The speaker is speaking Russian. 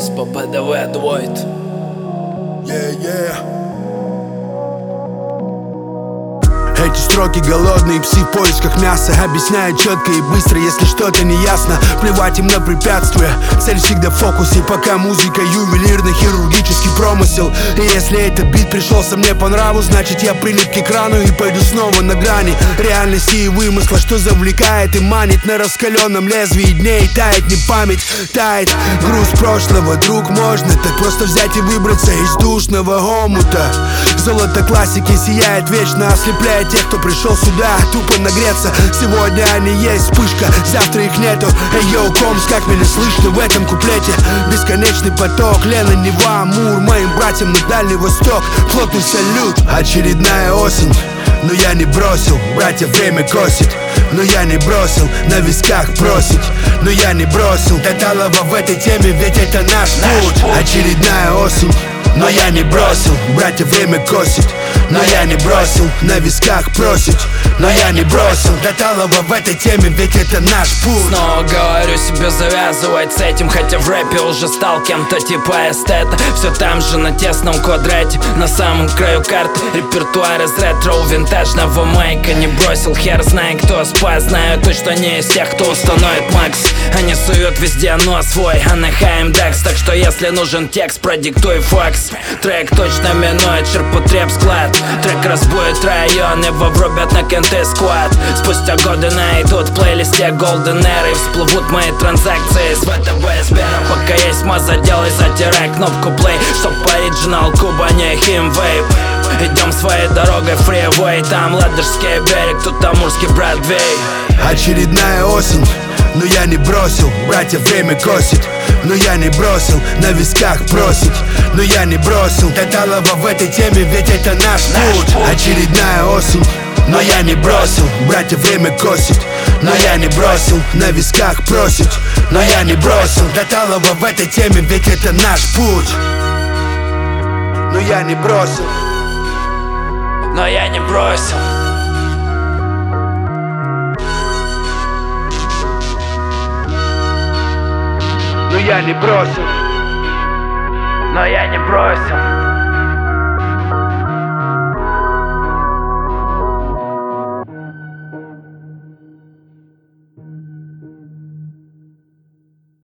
С ППДВ Двойт. Эти строки голодные псы в поисках мяса объясняют четко и быстро, если что-то не ясно. Плевать им на препятствия, цель всегда в фокусе. Пока музыка ювелирный хирургический промысел. И если этот бит пришелся мне по нраву, значит я прилип к экрану и пойду снова на грани реальности и вымысла, что завлекает и манит. На раскаленном лезвии дней тает не память, тает груз прошлого. Друг, можно так просто взять и выбраться из душного омута. Золото классики сияет вечно, ослепляет тех, кто пришел сюда тупо нагреться. Сегодня они есть, вспышка, завтра их нету. Эй, йоу, Комс, как меня слышно в этом куплете? Бесконечный поток, Лена, Нева, Амур, моим братьям на Дальний Восток. Плотный салют, очередная осень. Но я не бросил, братья, время косит. Но я не бросил, на висках просить. Но я не бросил, Таталова в этой теме, ведь это наш путь. Очередная осень. Но я не бросил, братья, время косит. Но я не бросил, на висках просить. Но я не бросил, Таталова в этой теме, ведь это наш путь. Снова говорю себе завязывать с этим, хотя в рэпе уже стал кем-то типа эстета. Все там же на тесном квадрате, на самом краю карты. Репертуар из ретро, винтажного майка. Не бросил, хер знает кто спас. Знаю точно не из тех, кто установит макс. Они суют везде нос свой, а на ХМДекс. Так что если нужен текст, продиктуй факс. Трек точно минует ширпотреб склад. Трек разбудит район, его врубят на кенты сквад. Спустя годы найдут в плейлисте Golden Era и всплывут мои транзакции с ВТБ Сбера. Пока есть маза, делай, затирай кнопку play, чтоб оригинал Куба не химвейп. Идем своей дорогой, фривей, там Ладожский берег, тут Амурский Бродвей. Очередная осень, но я не бросил, братья, время косит. Но я не бросил, на висках просить. Но я не бросил, Таталова в этой теме, ведь это наш путь. Очередная осень, но я не бросил, братья, время косит. Но я не бросил, на висках просить. Но я не бросил, Таталова в этой теме, ведь это наш путь. Но я не бросил. Но я не бросил. Но я не бросил. Но я не бросил.